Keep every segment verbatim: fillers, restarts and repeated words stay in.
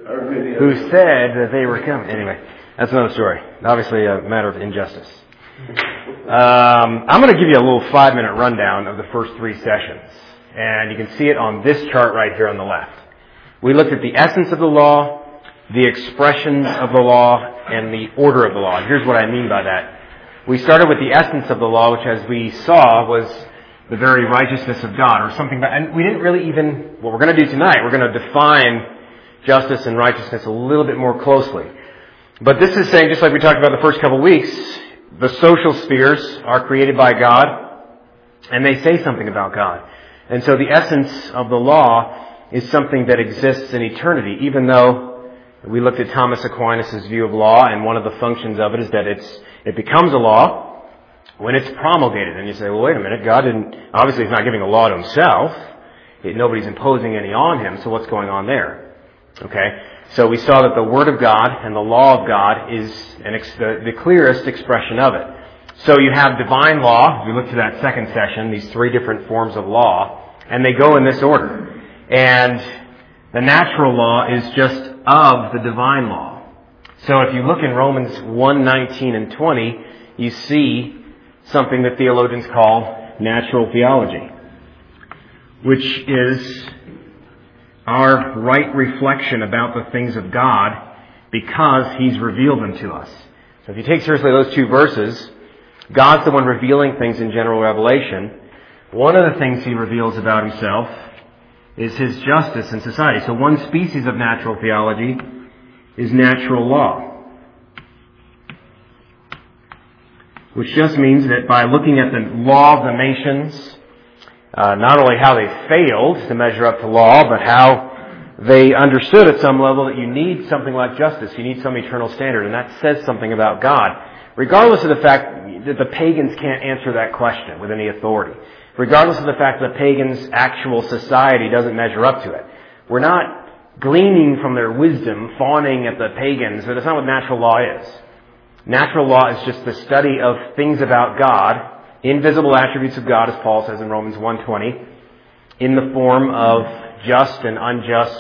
who said that they were coming. Anyway, that's another story. Obviously a matter of injustice. Um, I'm going to give you a little five-minute rundown of the first three sessions. And you can see it on this chart right here on the left. We looked at the essence of the law, the expressions of the law, and the order of the law. Here's what I mean by that. We started with the essence of the law, which as we saw was the very righteousness of God, or something. And we didn't really even, what we're going to do tonight, we're going to define justice and righteousness a little bit more closely. But this is saying, just like we talked about the first couple of weeks, the social spheres are created by God, and they say something about God. And so the essence of the law is something that exists in eternity, even though we looked at Thomas Aquinas' view of law, and one of the functions of it is that it's it becomes a law when it's promulgated. And you say, well, wait a minute, God didn't, obviously He's not giving a law to Himself. It, nobody's imposing any on Him, so what's going on there? Okay? So we saw that the Word of God and the law of God is an ex- the, the clearest expression of it. So you have divine law. We looked at that second session, these three different forms of law, and they go in this order. And the natural law is just of the divine law. So if you look in Romans one, nineteen and twenty, you see something that theologians call natural theology, which is our right reflection about the things of God because He's revealed them to us. So if you take seriously those two verses, God's the one revealing things in general revelation. One of the things He reveals about Himself is His justice in society. So one species of natural theology is natural law, which just means that by looking at the law of the nations, uh, not only how they failed to measure up to law, but how they understood at some level that you need something like justice, you need some eternal standard, and that says something about God, regardless of the fact that the pagans can't answer that question with any authority. Regardless of the fact that the pagans' actual society doesn't measure up to it. We're not gleaning from their wisdom, fawning at the pagans, but that's not what natural law is. Natural law is just the study of things about God, invisible attributes of God, as Paul says in Romans one twenty, in the form of just and unjust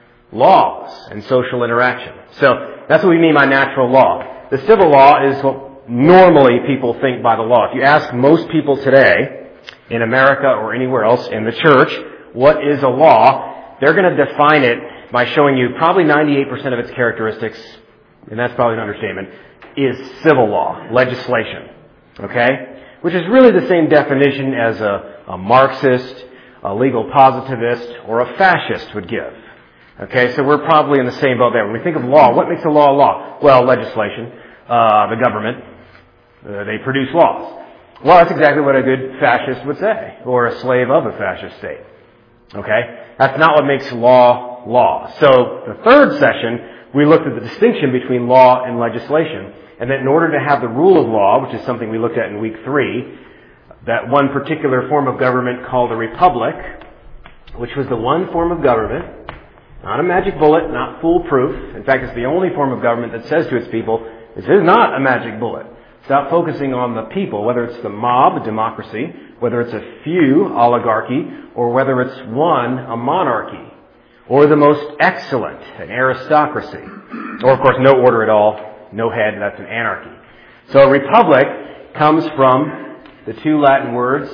laws and social interaction. So that's what we mean by natural law. The civil law is what normally people think by the law. If you ask most people today, in America or anywhere else in the church, what is a law, they're going to define it by showing you probably ninety-eight percent of its characteristics, and that's probably an understatement, is civil law, legislation. Okay? Which is really the same definition as a, a Marxist, a legal positivist, or a fascist would give. Okay? So we're probably in the same boat there. When we think of law, what makes a law a law? Well, legislation, uh, the government, uh, they produce laws. Well, that's exactly what a good fascist would say, or a slave of a fascist state. Okay? That's not what makes law law. So the third session, we looked at the distinction between law and legislation, and that in order to have the rule of law, which is something we looked at in week three, that one particular form of government called a republic, which was the one form of government, not a magic bullet, not foolproof. In fact, it's the only form of government that says to its people, this is not a magic bullet. Stop focusing on the people, whether it's the mob, democracy, whether it's a few, oligarchy, or whether it's one, a monarchy, or the most excellent, an aristocracy, or of course no order at all, no head, that's an anarchy. So a republic comes from the two Latin words,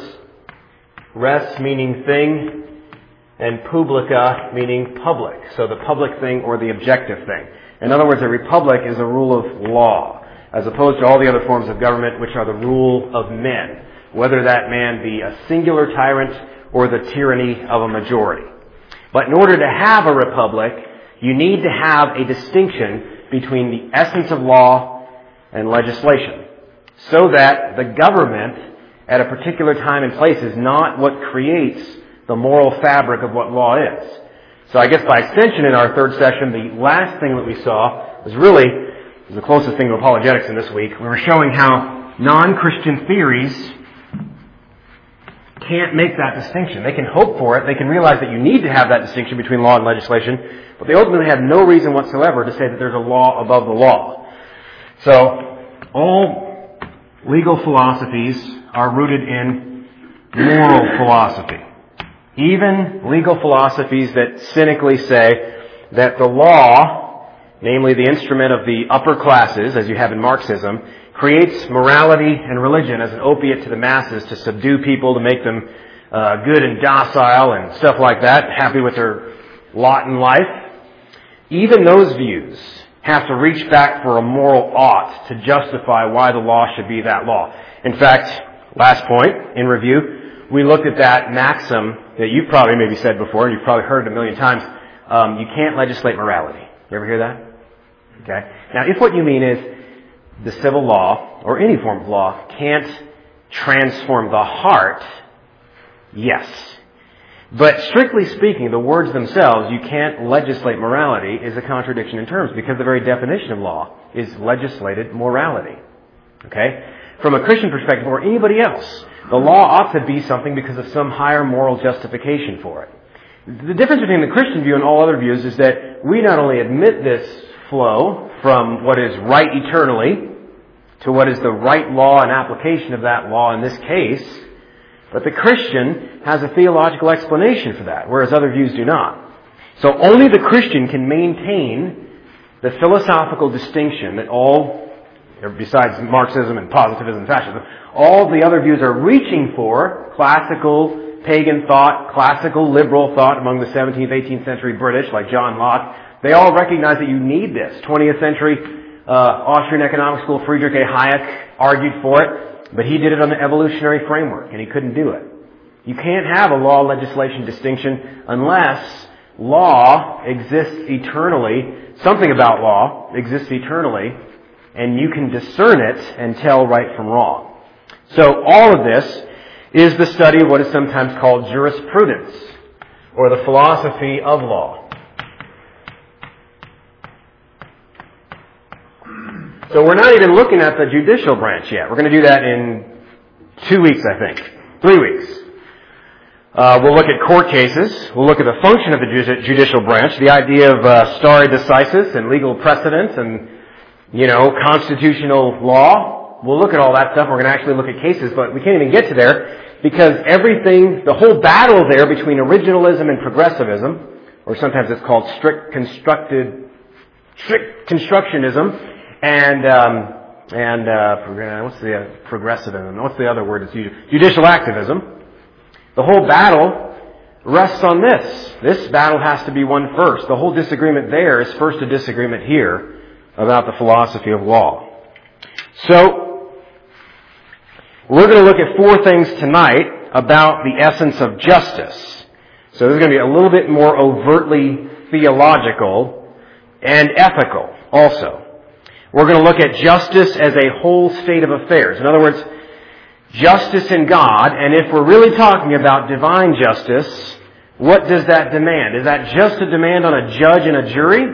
res meaning thing, and publica meaning public. So the public thing or the objective thing. In other words, a republic is a rule of law, as opposed to all the other forms of government, which are the rule of men, whether that man be a singular tyrant or the tyranny of a majority. But in order to have a republic, you need to have a distinction between the essence of law and legislation, so that the government at a particular time and place is not what creates the moral fabric of what law is. So I guess by extension in our third session, the last thing that we saw was really the closest thing to apologetics in this week. We were showing how non-Christian theories can't make that distinction. They can hope for it. They can realize that you need to have that distinction between law and legislation, but they ultimately have no reason whatsoever to say that there's a law above the law. So all legal philosophies are rooted in moral philosophy. Even legal philosophies that cynically say that the law, namely the instrument of the upper classes, as you have in Marxism, creates morality and religion as an opiate to the masses to subdue people, to make them uh, good and docile and stuff like that, happy with their lot in life. Even those views have to reach back for a moral ought to justify why the law should be that law. In fact, last point in review, we looked at that maxim that you've probably maybe said before, and you've probably heard it a million times. Um, you can't legislate morality. You ever hear that? Okay. Now, if what you mean is the civil law, or any form of law, can't transform the heart, yes. But strictly speaking, the words themselves, you can't legislate morality, is a contradiction in terms, because the very definition of law is legislated morality. Okay? From a Christian perspective, or anybody else, the law ought to be something because of some higher moral justification for it. The difference between the Christian view and all other views is that we not only admit this flow from what is right eternally to what is the right law and application of that law in this case, but the Christian has a theological explanation for that, whereas other views do not. So only the Christian can maintain the philosophical distinction that all, besides Marxism and positivism and fascism, all the other views are reaching for, classical pagan thought, classical liberal thought among the seventeenth, eighteenth century British, like John Locke. They all recognize that you need this. twentieth century uh, Austrian economic school, Friedrich A. Hayek argued for it, but he did it on the evolutionary framework, and he couldn't do it. You can't have a law-legislation distinction unless law exists eternally, something about law exists eternally, and you can discern it and tell right from wrong. So all of this is the study of what is sometimes called jurisprudence, or the philosophy of law. So we're not even looking at the judicial branch yet. We're going to do that in two weeks, I think. Three weeks. Uh, we'll look at court cases. We'll look at the function of the judicial branch, the idea of uh, stare decisis and legal precedent and, you know, constitutional law. We'll look at all that stuff. We're going to actually look at cases, but we can't even get to there because everything, the whole battle there between originalism and progressivism, or sometimes it's called strict constructed, strict constructionism, and um, and uh, what's the uh, progressivism? What's the other word? It's judicial activism. The whole battle rests on this. This battle has to be won first. The whole disagreement there is first a disagreement here about the philosophy of law. So, we're going to look at four things tonight about the essence of justice. So this is going to be a little bit more overtly theological and ethical also. We're going to look at justice as a whole state of affairs. In other words, justice in God, and if we're really talking about divine justice, what does that demand? Is that just a demand on a judge and a jury?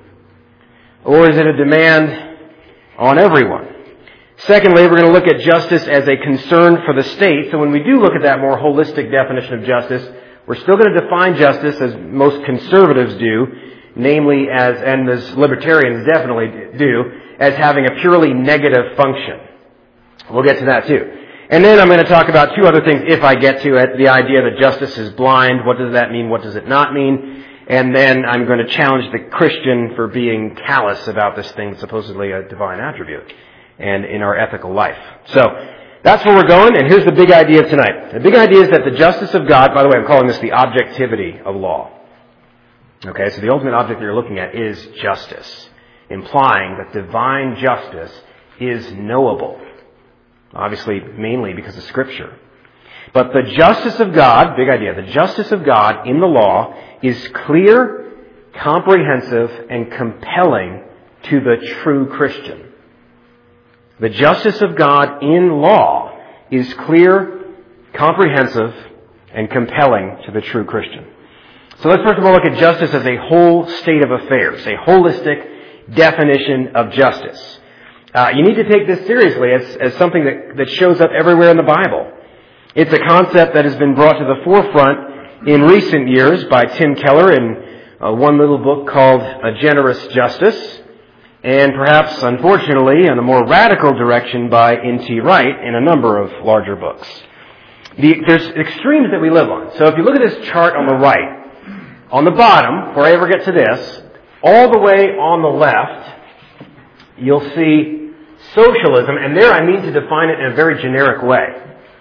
Or is it a demand on everyone? Secondly, we're going to look at justice as a concern for the state. So when we do look at that more holistic definition of justice, we're still going to define justice as most conservatives do, namely as, and as libertarians definitely do, as having a purely negative function. We'll get to that too. And then I'm going to talk about two other things if I get to it. The idea that justice is blind. What does that mean? What does it not mean? And then I'm going to challenge the Christian for being callous about this thing, supposedly a divine attribute, and in our ethical life. So that's where we're going, and here's the big idea of tonight. The big idea is that the justice of God, by the way, I'm calling this the objectivity of law. Okay, so the ultimate object that you're looking at is justice, implying that divine justice is knowable. Obviously, mainly because of Scripture. But the justice of God, big idea, the justice of God in the law is clear, comprehensive, and compelling to the true Christian. The justice of God in law is clear, comprehensive, and compelling to the true Christian. So let's first of all look at justice as a whole state of affairs, a holistic definition of justice. Uh, you need to take this seriously as, as something that, that shows up everywhere in the Bible. It's a concept that has been brought to the forefront in recent years by Tim Keller in uh, one little book called A Generous Justice, and perhaps, unfortunately, in a more radical direction by N T Wright in a number of larger books. The, there's extremes that we live on. So if you look at this chart on the right, on the bottom, before I ever get to this, All the way on the left, you'll see socialism, and there I mean to define it in a very generic way.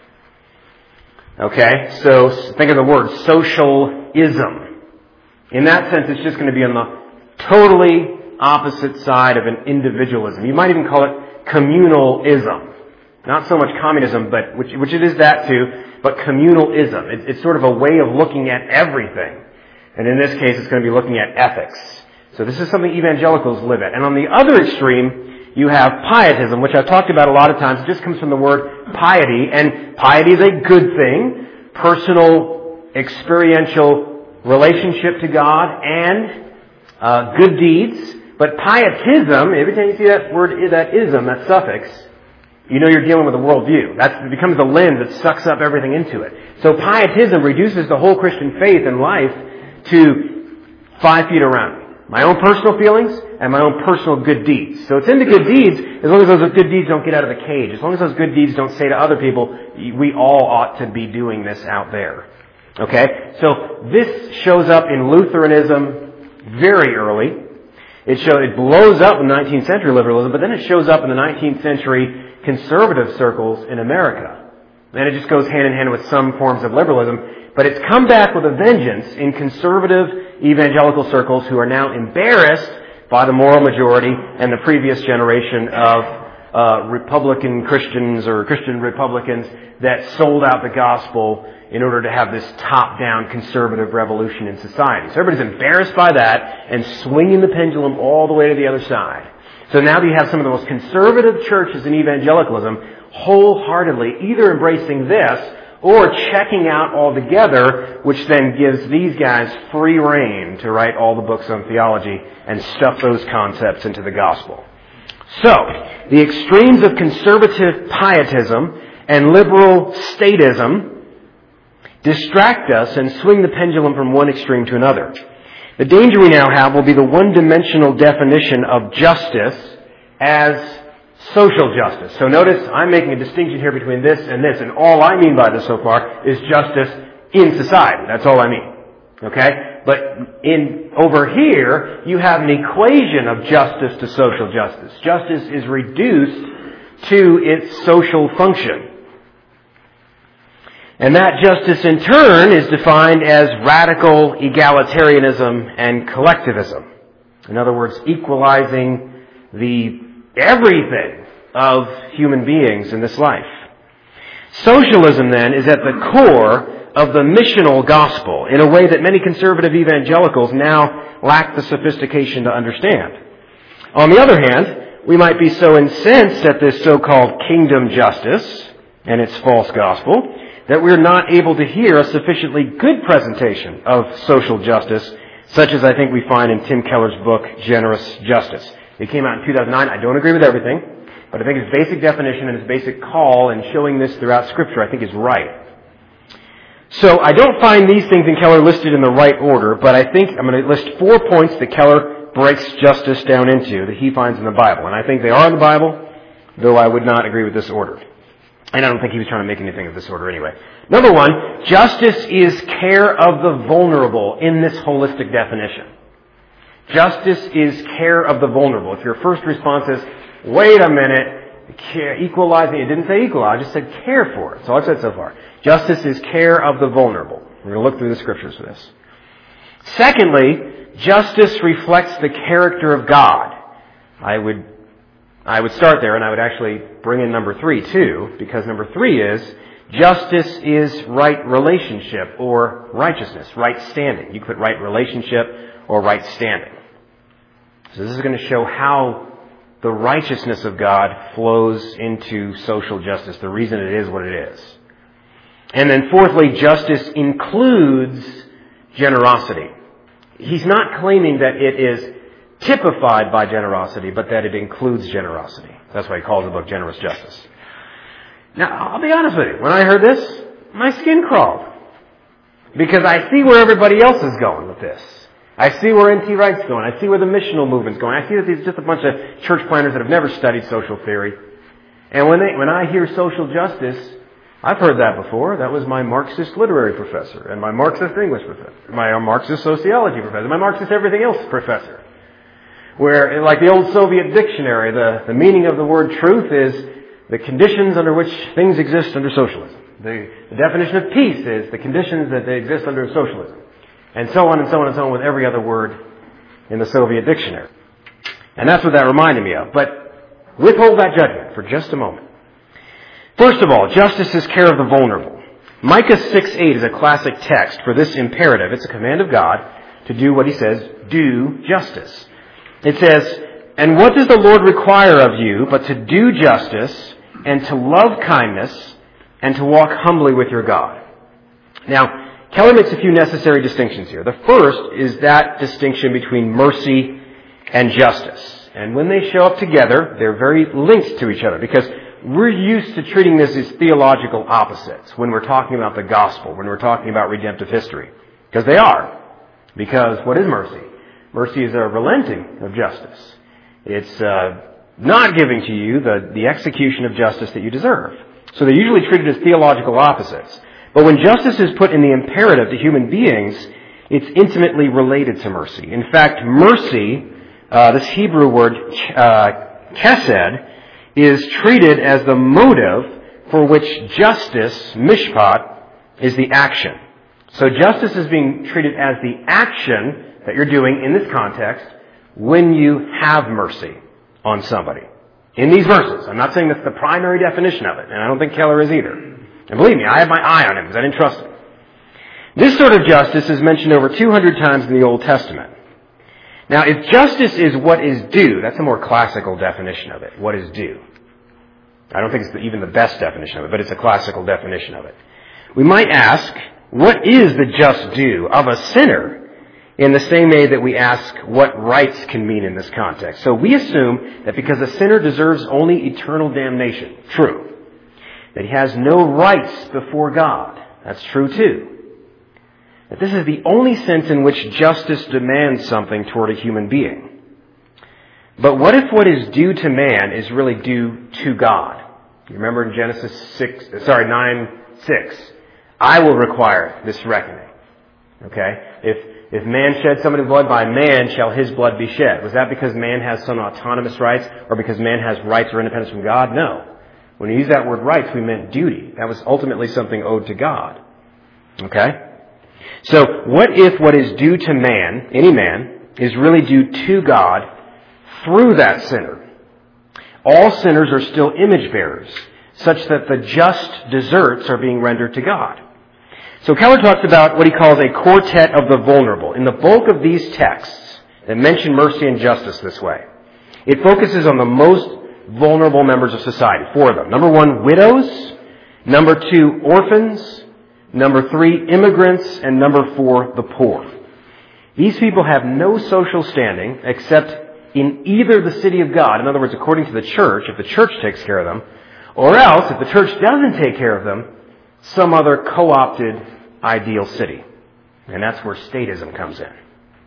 Okay, so think of the word socialism. In that sense, it's just going to be on the totally opposite side of an individualism. You might even call it communalism. Not so much communism, but which, which it is that too, but communalism. It, it's sort of a way of looking at everything. And in this case, it's going to be looking at ethics. So this is something evangelicals live at. And on the other extreme, you have pietism, which I've talked about a lot of times. It just comes from the word piety, and piety is a good thing. Personal, experiential relationship to God and uh, good deeds. But pietism, every time you see that word, that ism, that suffix, you know you're dealing with a worldview. That's, it becomes the lens that sucks up everything into it. So pietism reduces the whole Christian faith and life to five feet around me. My own personal feelings and my own personal good deeds. So it's in the good deeds, as long as those good deeds don't get out of the cage. As long as those good deeds don't say to other people, we all ought to be doing this out there. Okay? So this shows up in Lutheranism very early. It show, it blows up in nineteenth century liberalism, but then it shows up in the nineteenth century conservative circles in America. And it just goes hand in hand with some forms of liberalism. But it's come back with a vengeance in conservative evangelical circles who are now embarrassed by the moral majority and the previous generation of uh, Republican Christians or Christian Republicans that sold out the gospel in order to have this top-down conservative revolution in society. So everybody's embarrassed by that and swinging the pendulum all the way to the other side. So now you have some of the most conservative churches in evangelicalism wholeheartedly either embracing this or checking out altogether, which then gives these guys free rein to write all the books on theology and stuff those concepts into the gospel. So, the extremes of conservative pietism and liberal statism distract us and swing the pendulum from one extreme to another. The danger we now have will be the one-dimensional definition of justice as social justice. So notice I'm making a distinction here between this and this, and all I mean by this so far is justice in society. That's all I mean. Okay? But in over here, you have an equation of justice to social justice. Justice is reduced to its social function. And that justice in turn is defined as radical egalitarianism and collectivism. In other words, equalizing the everything of human beings in this life. Socialism, then, is at the core of the missional gospel in a way that many conservative evangelicals now lack the sophistication to understand. On the other hand, we might be so incensed at this so-called kingdom justice and its false gospel that we're not able to hear a sufficiently good presentation of social justice, such as I think we find in Tim Keller's book, Generous Justice. It came out in two thousand nine. I don't agree with everything, but I think his basic definition and his basic call in showing this throughout Scripture, I think is right. So I don't find these things in Keller listed in the right order, but I think I'm going to list four points that Keller breaks justice down into that he finds in the Bible. And I think they are in the Bible, though I would not agree with this order. And I don't think he was trying to make anything of this order anyway. Number one, justice is care of the vulnerable in this holistic definition. Justice is care of the vulnerable. If your first response is, wait a minute, care, equalizing, it didn't say equalize, I just said care for it. That's all I've said so far. Justice is care of the vulnerable. We're going to look through the scriptures for this. Secondly, justice reflects the character of God. I would, I would start there, and I would actually bring in number three too, because number three is justice is right relationship or righteousness, right standing. You could put right relationship or right standing. So this is going to show how the righteousness of God flows into social justice, the reason it is what it is. And then fourthly, justice includes generosity. He's not claiming that it is typified by generosity, but that it includes generosity. That's why he calls the book Generous Justice. Now, I'll be honest with you. When I heard this, my skin crawled. Because I see where everybody else is going with this. I see where N T Wright's going. I see where the missional movement's going. I see that these are just a bunch of church planners that have never studied social theory. And when they, when I hear social justice, I've heard that before. That was my Marxist literary professor and my Marxist English professor, my Marxist sociology professor, my Marxist everything else professor. Where, like the old Soviet dictionary, the, the meaning of the word truth is the conditions under which things exist under socialism. The, the definition of peace is the conditions that they exist under socialism. And so on and so on and so on with every other word in the Soviet dictionary. And that's what that reminded me of. But withhold that judgment for just a moment. First of all, justice is care of the vulnerable. Micah six eight is a classic text for this imperative. It's a command of God to do what he says, do justice. It says, and what does the Lord require of you but to do justice and to love kindness and to walk humbly with your God? Now, Keller makes a few necessary distinctions here. The first is that distinction between mercy and justice. And when they show up together, they're very linked to each other because we're used to treating this as theological opposites when we're talking about the gospel, when we're talking about redemptive history. Because they are. Because what is mercy? Mercy is a relenting of justice. It's uh, not giving to you the, the execution of justice that you deserve. So they're usually treated as theological opposites. But when justice is put in the imperative to human beings, it's intimately related to mercy. In fact, mercy, uh, this Hebrew word uh, chesed, is treated as the motive for which justice, mishpat, is the action. So justice is being treated as the action that you're doing in this context when you have mercy on somebody. In these verses. I'm not saying that's the primary definition of it, and I don't think Keller is either. And believe me, I have my eye on him because I didn't trust him. This sort of justice is mentioned over two hundred times in the Old Testament. Now, if justice is what is due, that's a more classical definition of it. What is due? I don't think it's even the best definition of it, but it's a classical definition of it. We might ask, what is the just due of a sinner in the same way that we ask what rights can mean in this context? So we assume that because a sinner deserves only eternal damnation, true. That he has no rights before God, that's true too. That this is the only sense in which justice demands something toward a human being. But what if what is due to man is really due to God? You remember in Genesis six, sorry, nine six, I will require this reckoning. Okay? If if man shed so many blood, by man shall his blood be shed. Was that because man has some autonomous rights or because man has rights or independence from God? No. When we use that word rights, we meant duty. That was ultimately something owed to God. Okay? So, what if what is due to man, any man, is really due to God through that sinner? All sinners are still image bearers, such that the just deserts are being rendered to God. So Keller talks about what he calls a quartet of the vulnerable. In the bulk of these texts that mention mercy and justice this way, it focuses on the most vulnerable members of society, four of them. Number one, widows. Number two, orphans. Number three, immigrants. And number four, the poor. These people have no social standing except in either the city of God, in other words, according to the church, if the church takes care of them, or else, if the church doesn't take care of them, some other co-opted ideal city. And that's where statism comes in.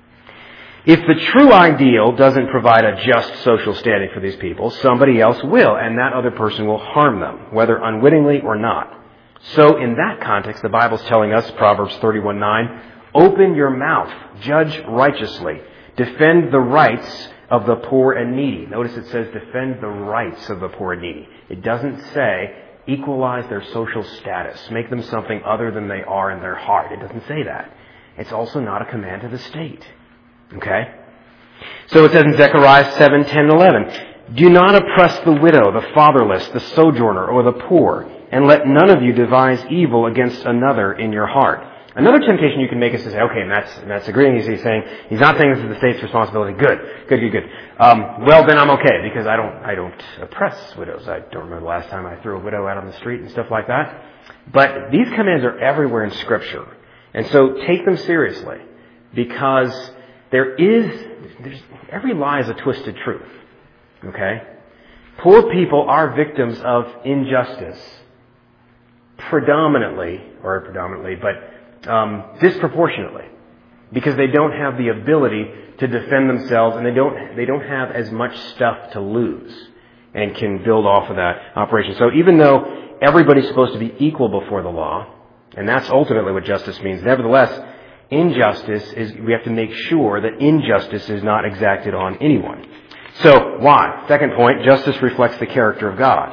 If the true ideal doesn't provide a just social standing for these people, somebody else will, and that other person will harm them, whether unwittingly or not. So in that context, the Bible's telling us, Proverbs thirty-one nine, open your mouth, judge righteously, defend the rights of the poor and needy. Notice it says defend the rights of the poor and needy. It doesn't say equalize their social status, make them something other than they are in their heart. It doesn't say that. It's also not a command to the state. Okay? So it says in Zechariah seven ten eleven, do not oppress the widow, the fatherless, the sojourner, or the poor, and let none of you devise evil against another in your heart. Another temptation you can make is to say, okay, and that's, and that's agreeing. He's, he's saying, he's not saying this is the state's responsibility. Good, good, good, good. Um, well, then I'm okay because I don't, I don't oppress widows. I don't remember the last time I threw a widow out on the street and stuff like that. But these commands are everywhere in Scripture. And so take them seriously because there is, there's, every lie is a twisted truth. Okay? Poor people are victims of injustice predominantly, or predominantly, but Um, disproportionately, because they don't have the ability to defend themselves, and they don't they don't have as much stuff to lose, and can build off of that operation. So even though everybody's supposed to be equal before the law, and that's ultimately what justice means, nevertheless, injustice is, we have to make sure that injustice is not exacted on anyone. So, why? Second point, justice reflects the character of God.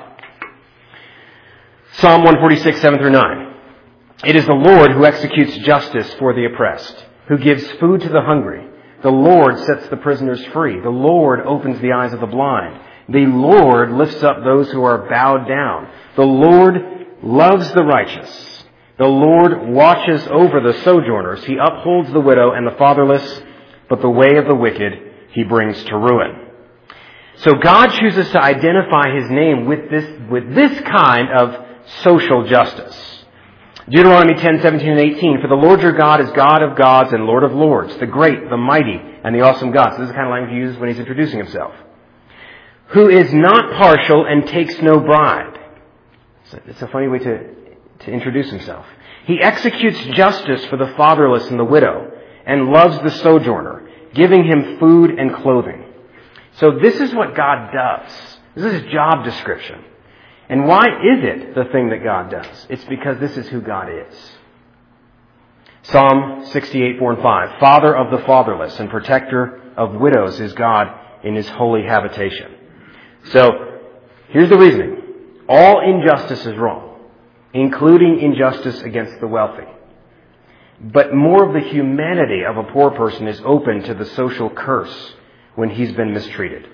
Psalm one forty-six, seven through nine. It is the Lord who executes justice for the oppressed, who gives food to the hungry. The Lord sets the prisoners free. The Lord opens the eyes of the blind. The Lord lifts up those who are bowed down. The Lord loves the righteous. The Lord watches over the sojourners. He upholds the widow and the fatherless, but the way of the wicked he brings to ruin. So God chooses to identify his name with this, with this kind of social justice. Deuteronomy ten, seventeen, and eighteen. For the Lord your God is God of gods and Lord of lords, the great, the mighty, and the awesome God. So this is the kind of language he uses when he's introducing himself. Who is not partial and takes no bribe. It's a funny way to, to introduce himself. He executes justice for the fatherless and the widow, and loves the sojourner, giving him food and clothing. So this is what God does. This is his job description. And why is it the thing that God does? It's because this is who God is. Psalm sixty-eight, four and five. Father of the fatherless and protector of widows is God in his holy habitation. So, here's the reasoning. All injustice is wrong, including injustice against the wealthy. But more of the humanity of a poor person is open to the social curse when he's been mistreated.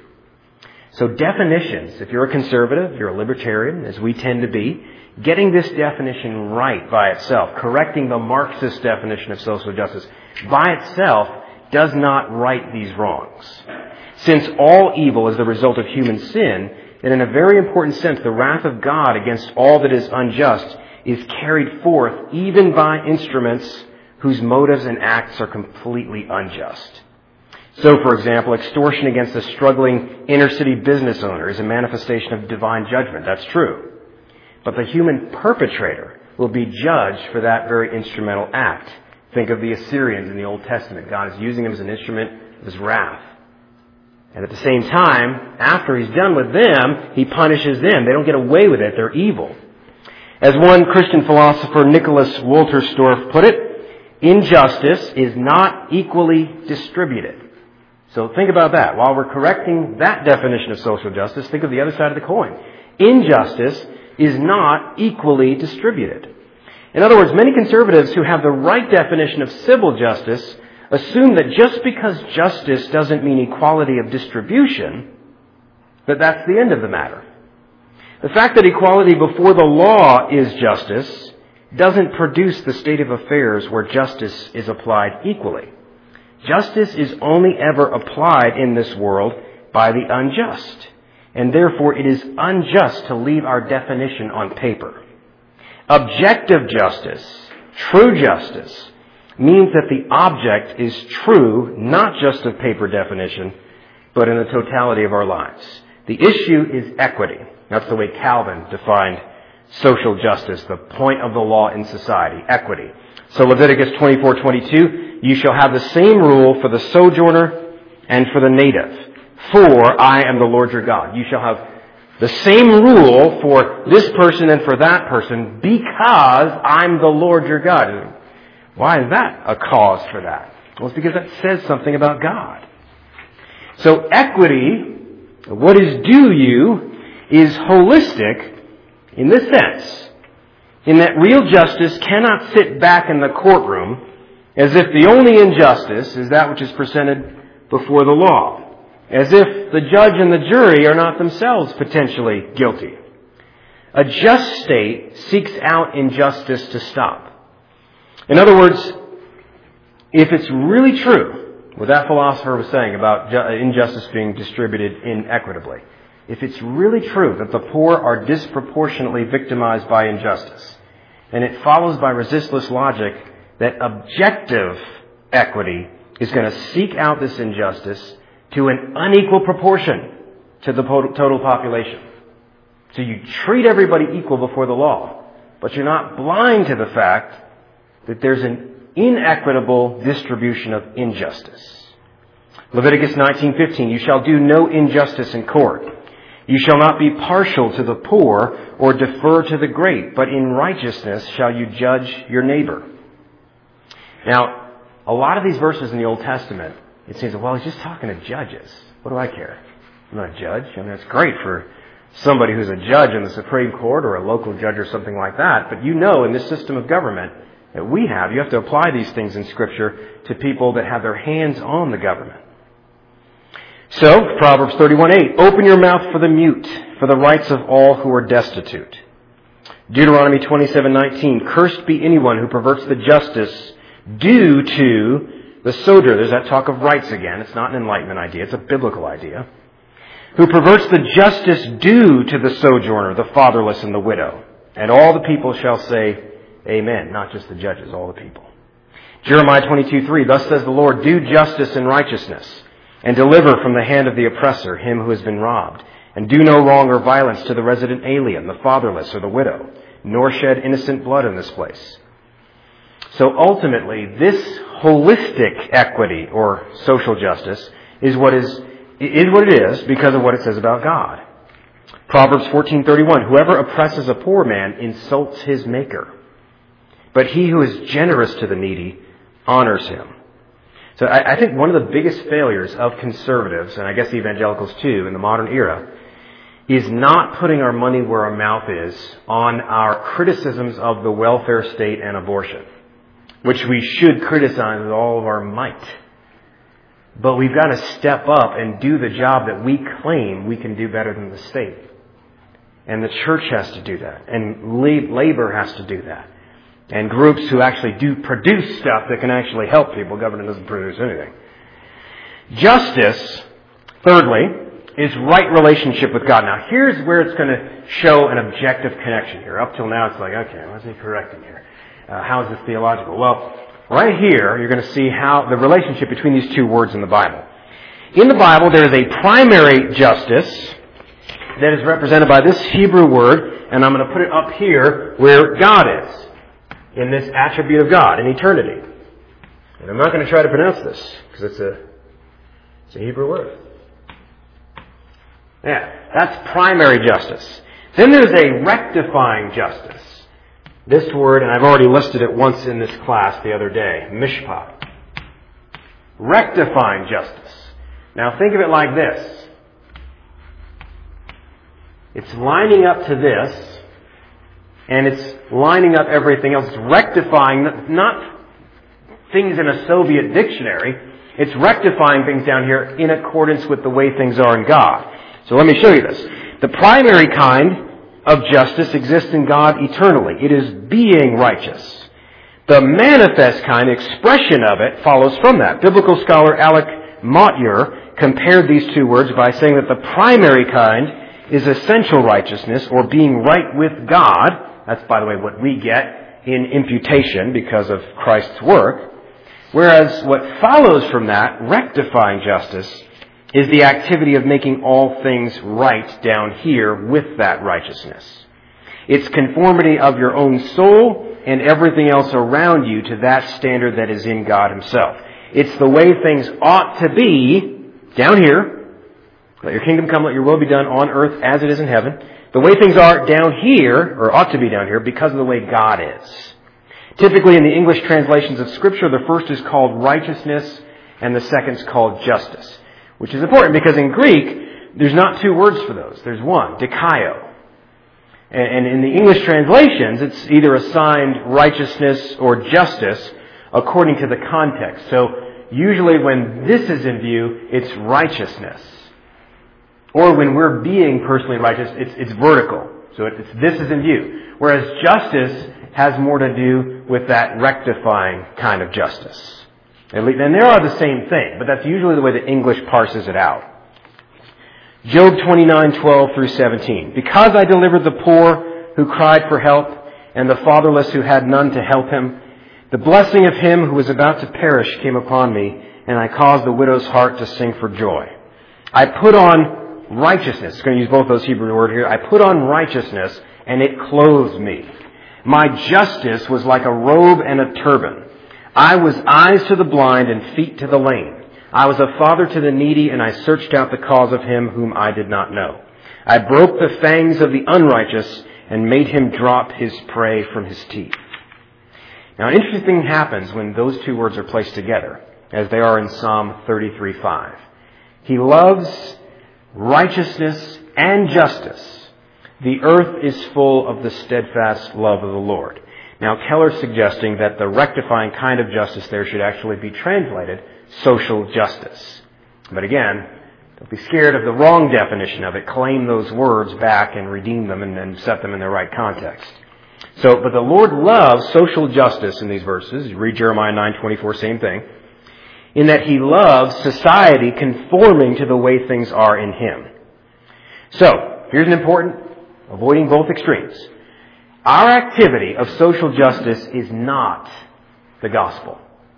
So definitions, if you're a conservative, you're a libertarian, as we tend to be, getting this definition right by itself, correcting the Marxist definition of social justice by itself does not right these wrongs. Since all evil is the result of human sin, then in a very important sense, the wrath of God against all that is unjust is carried forth even by instruments whose motives and acts are completely unjust. So, for example, extortion against a struggling inner-city business owner is a manifestation of divine judgment. That's true. But the human perpetrator will be judged for that very instrumental act. Think of the Assyrians in the Old Testament. God is using them as an instrument of his wrath. And at the same time, after he's done with them, he punishes them. They don't get away with it. They're evil. As one Christian philosopher, Nicholas Wolterstorff, put it, injustice is not equally distributed. So think about that. While we're correcting that definition of social justice, think of the other side of the coin. Injustice is not equally distributed. In other words, many conservatives who have the right definition of civil justice assume that just because justice doesn't mean equality of distribution, that that's the end of the matter. The fact that equality before the law is justice doesn't produce the state of affairs where justice is applied equally. Justice is only ever applied in this world by the unjust, and therefore it is unjust to leave our definition on paper. Objective justice, true justice, means that the object is true not just of paper definition, but in the totality of our lives. The issue is equity. That's the way Calvin defined social justice, the point of the law in society, equity. So Leviticus twenty-four twenty-two, you shall have the same rule for the sojourner and for the native. For I am the Lord your God. You shall have the same rule for this person and for that person because I'm the Lord your God. Why is that a cause for that? Well, it's because that says something about God. So equity, what is due you, is holistic in this sense, in that real justice cannot sit back in the courtroom as if the only injustice is that which is presented before the law, as if the judge and the jury are not themselves potentially guilty. A just state seeks out injustice to stop. In other words, if it's really true, what that philosopher was saying about injustice being distributed inequitably, if it's really true that the poor are disproportionately victimized by injustice, then it follows by resistless logic that objective equity is going to seek out this injustice to an unequal proportion to the total population. So you treat everybody equal before the law, but you're not blind to the fact that there's an inequitable distribution of injustice. Leviticus nineteen fifteen, you shall do no injustice in court. You shall not be partial to the poor or defer to the great, but in righteousness shall you judge your neighbor. Now, a lot of these verses in the Old Testament, it seems, well, he's just talking to judges. What do I care? I'm not a judge. I mean, that's great for somebody who's a judge in the Supreme Court or a local judge or something like that. But you know, in this system of government that we have, you have to apply these things in Scripture to people that have their hands on the government. So, Proverbs thirty-one eight, open your mouth for the mute, for the rights of all who are destitute. Deuteronomy twenty-seven nineteen, cursed be anyone who perverts the justice due to the sojourner. There's that talk of rights again. It's not an Enlightenment idea. It's a biblical idea. Who perverts the justice due to the sojourner, the fatherless, and the widow. And all the people shall say, Amen. Not just the judges, all the people. Jeremiah twenty-two three, thus says the Lord, do justice and righteousness, and deliver from the hand of the oppressor him who has been robbed. And do no wrong or violence to the resident alien, the fatherless, or the widow, nor shed innocent blood in this place. So ultimately, this holistic equity or social justice is what is is what it is because of what it says about God. Proverbs fourteen thirty-one, whoever oppresses a poor man insults his maker, but he who is generous to the needy honors him. So I, I think one of the biggest failures of conservatives, and I guess evangelicals too, in the modern era, is not putting our money where our mouth is on our criticisms of the welfare state and abortion, which we should criticize with all of our might. But we've got to step up and do the job that we claim we can do better than the state. And the church has to do that. And labor has to do that. And groups who actually do produce stuff that can actually help people. Government doesn't produce anything. Justice, thirdly, is right relationship with God. Now, here's where it's going to show an objective connection here. Up till now, it's like, okay, what's he correcting here? Uh, how is this theological? Well, right here, you're going to see how the relationship between these two words in the Bible. In the Bible, there is a primary justice that is represented by this Hebrew word, and I'm going to put it up here where God is, in this attribute of God, in eternity. And I'm not going to try to pronounce this, because it's a, it's a Hebrew word. Yeah, that's primary justice. Then there's a rectifying justice. This word, and I've already listed it once in this class the other day, mishpat. Rectifying justice. Now think of it like this. It's lining up to this, and it's lining up everything else. It's rectifying, not things in a Soviet dictionary. It's rectifying things down here in accordance with the way things are in God. So let me show you this. The primary kind of justice exists in God eternally. It is being righteous. The manifest kind, expression of it, follows from that. Biblical scholar Alec Motyer compared these two words by saying that the primary kind is essential righteousness, or being right with God. That's, by the way, what we get in imputation because of Christ's work. Whereas what follows from that, rectifying justice, is the activity of making all things right down here with that righteousness. It's conformity of your own soul and everything else around you to that standard that is in God Himself. It's the way things ought to be down here. Let your kingdom come, let your will be done on earth as it is in heaven. The way things are down here, or ought to be down here, because of the way God is. Typically in the English translations of Scripture, the first is called righteousness and the second is called justice. Which is important because in Greek, there's not two words for those. There's one, dikaio. And in the English translations, it's either assigned righteousness or justice according to the context. So usually when this is in view, it's righteousness. Or when we're being personally righteous, it's, it's vertical. So it's this is in view. Whereas justice has more to do with that rectifying kind of justice. And they are the same thing, but that's usually the way the English parses it out. Job twenty-nine twelve through seventeen. Because I delivered the poor who cried for help, and the fatherless who had none to help him, the blessing of him who was about to perish came upon me, and I caused the widow's heart to sing for joy. I put on righteousness. I'm going to use both those Hebrew words here. I put on righteousness, and it clothed me. My justice was like a robe and a turban. I was eyes to the blind and feet to the lame. I was a father to the needy, and I searched out the cause of him whom I did not know. I broke the fangs of the unrighteous and made him drop his prey from his teeth. Now, an interesting thing happens when those two words are placed together, as they are in Psalm thirty-three five. He loves righteousness and justice. The earth is full of the steadfast love of the Lord. Now, Keller's suggesting that the rectifying kind of justice there should actually be translated social justice. But again, don't be scared of the wrong definition of it. Claim those words back and redeem them and, and set them in their right context. So, but the Lord loves social justice in these verses. You read Jeremiah nine twenty-four, same thing. In that He loves society conforming to the way things are in Him. So, here's an important, avoiding both extremes. Our activity of social justice is not the gospel.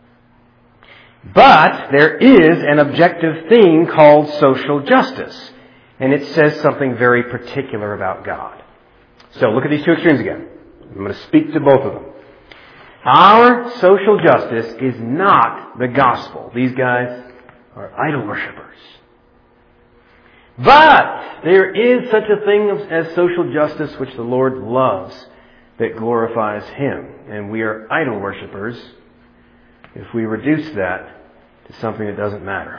But there is an objective thing called social justice. And it says something very particular about God. So look at these two extremes again. I'm going to speak to both of them. Our social justice is not the gospel. These guys are idol worshippers. But there is such a thing as social justice which the Lord loves that glorifies Him. And we are idol worshippers if we reduce that to something that doesn't matter.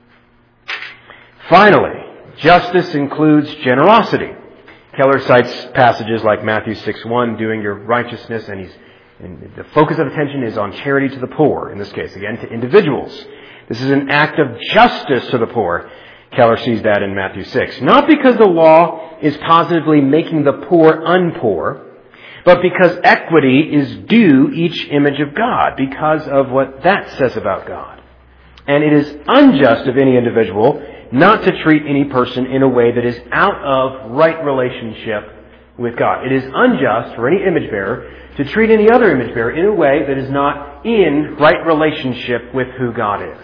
Finally, justice includes generosity. Keller cites passages like Matthew six one, doing your righteousness, and he's and the focus of attention is on charity to the poor, in this case, again, to individuals. This is an act of justice to the poor. Keller sees that in Matthew six. Not because the law is positively making the poor unpoor, but because equity is due each image of God, because of what that says about God. And it is unjust of any individual not to treat any person in a way that is out of right relationship with God. It is unjust for any image bearer to treat any other image bearer in a way that is not in right relationship with who God is.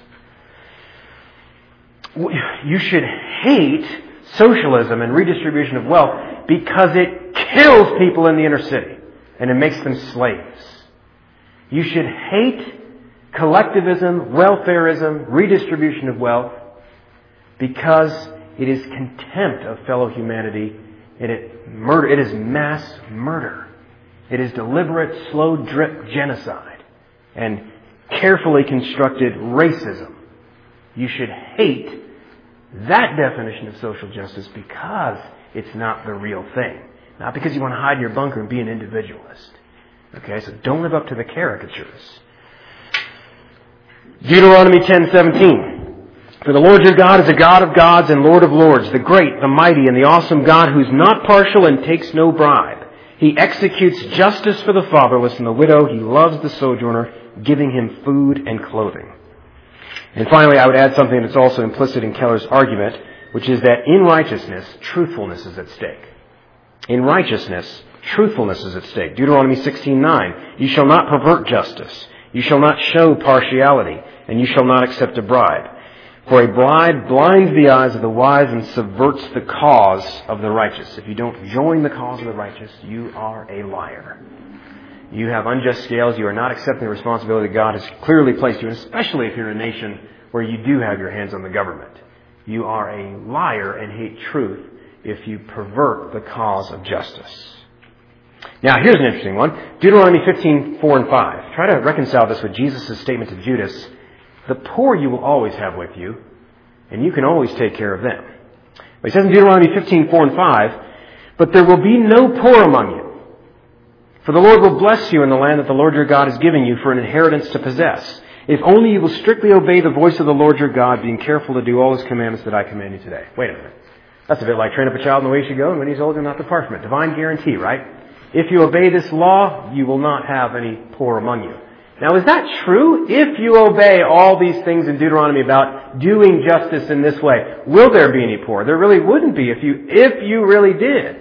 You should hate socialism and redistribution of wealth because it kills people in the inner city and it makes them slaves. You should hate collectivism, welfareism, redistribution of wealth because it is contempt of fellow humanity and it murder. It is mass murder. It is deliberate, slow drip genocide and carefully constructed racism. You should hate that definition of social justice because it's not the real thing. Not because you want to hide in your bunker and be an individualist. Okay, so don't live up to the caricatures. Deuteronomy ten seventeen. For the Lord your God is a God of gods and Lord of lords, the great, the mighty, and the awesome God who's not partial and takes no bribe. He executes justice for the fatherless and the widow. He loves the sojourner, giving him food and clothing. And finally, I would add something that's also implicit in Keller's argument, which is that in righteousness, truthfulness is at stake. In righteousness, truthfulness is at stake. Deuteronomy sixteen nine. You shall not pervert justice. You shall not show partiality, and you shall not accept a bribe. For a bribe blinds the eyes of the wise and subverts the cause of the righteous. If you don't join the cause of the righteous, you are a liar. You have unjust scales. You are not accepting the responsibility that God has clearly placed you in, especially if you're in a nation where you do have your hands on the government. You are a liar and hate truth if you pervert the cause of justice. Now, here's an interesting one. Deuteronomy fifteen four and five. Try to reconcile this with Jesus' statement to Judas. The poor you will always have with you, and you can always take care of them. But he says in Deuteronomy fifteen four and five, but there will be no poor among you. For the Lord will bless you in the land that the Lord your God is giving you for an inheritance to possess, if only you will strictly obey the voice of the Lord your God, being careful to do all His commandments that I command you today. Wait a minute. That's a bit like train up a child in the way he should go, and when he's old, he'll not depart from it. Divine guarantee, right? If you obey this law, you will not have any poor among you. Now, is that true? If you obey all these things in Deuteronomy about doing justice in this way, will there be any poor? There really wouldn't be if you if you really did.